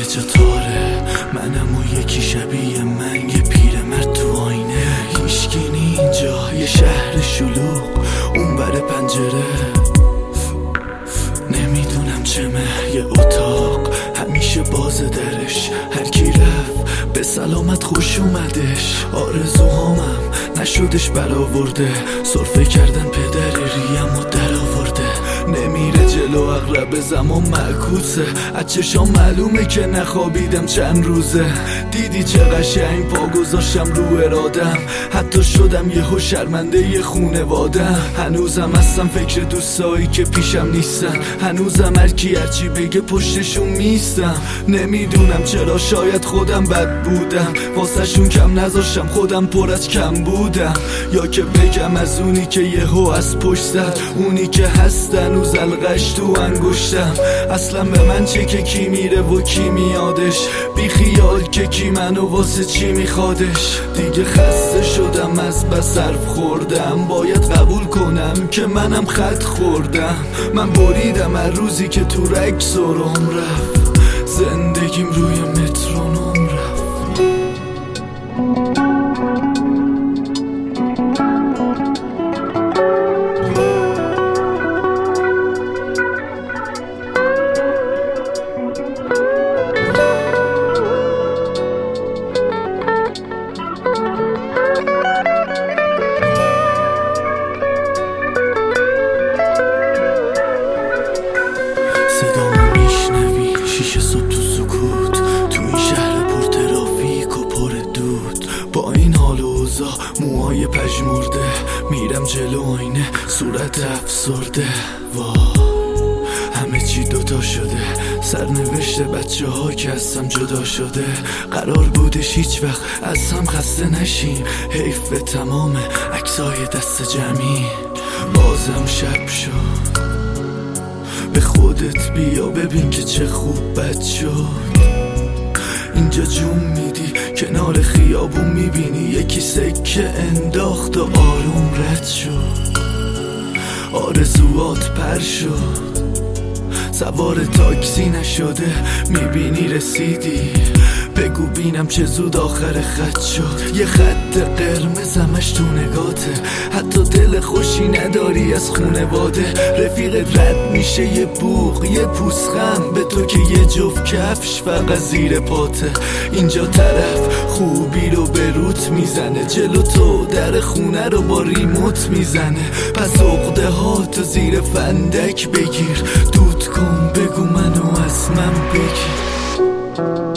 همه جا تاره، منم و یکی شبیه من، یه پیرمرد تو آینه. هیچکی نی اینجا، یه شهر شلوغ اون بر پنجره. نمیدونم چمه، یه اتاق همیشه باز درش. هر کی رفت به سلامت خوش اومدش. آرزوهامم نشدش برآورده، سرفه کردن پدر ریم و در آورده. نمیره جلو اغرب زمان معکوسه، از چشام معلومه که نخوابیدم چند روزه. دیدی چه قشنگ پا گذاشتم رو ارادم، حتی شدم یهو شرمنده ی خونوادم. هنوزم هستم فکر دوستایی که پیشم نیستن، هنوزم هرکی هرچی بگه پشتشون میستم. نمیدونم چرا، شاید خودم بد بودم، واسه شون کم نذاشتم خودم پر از کم بودم. یا که بگم از اونی که یهو از پشت زد، اونی که هست هنوز القش تو انگشتم. اصلا به من چه که کی میره و کی میادش، بی خیال که کی منو واسه چی میخوادش. دیگه خسته شدم از بس حرف خوردم، باید قبول کنم که منم خط خوردم. من بریدم هر روزی که تو رگ سرم رفت، زندگیم روی مترونوم رفت. صدامو میشنوی شیشه صبح تو سکوت، تو این شهر پر ترافیک و پر دود. با این حال و اوضاع موهای پژمرده، میرم جلو آینه صورت افسرده. همه چی دوتا شده، سرنوشت بچه ها که از هم جدا شده. قرار بودش هیچ وقت از هم خسته نشیم، حیف به تمام عکسای دست جمعی. بازم شب شد، به خودت بیا ببین که چه خوب بد شد. اینجا جون میدی کنار خیابون، میبینی یکی سکه انداخت و آروم رد شد. آرزوات پر شد، سوار تاکسی نشده، میبینی رسیدی. بگو بینم چه زود آخر خط شد. یه خط قرمز همش تو نگاته، حتی دل خوشی نداری از خونواده. رفیقت رد میشه یه بوق یه پوسخند به تو که یه جفت کفش فقط زیر پاته. اینجا طرف خوبی رو به روت میزنه، جلو تو در خونه رو با ریموت میزنه. پس عقده ها تو زیر فندک بگیر، دود کن بگو منو از من بگیر.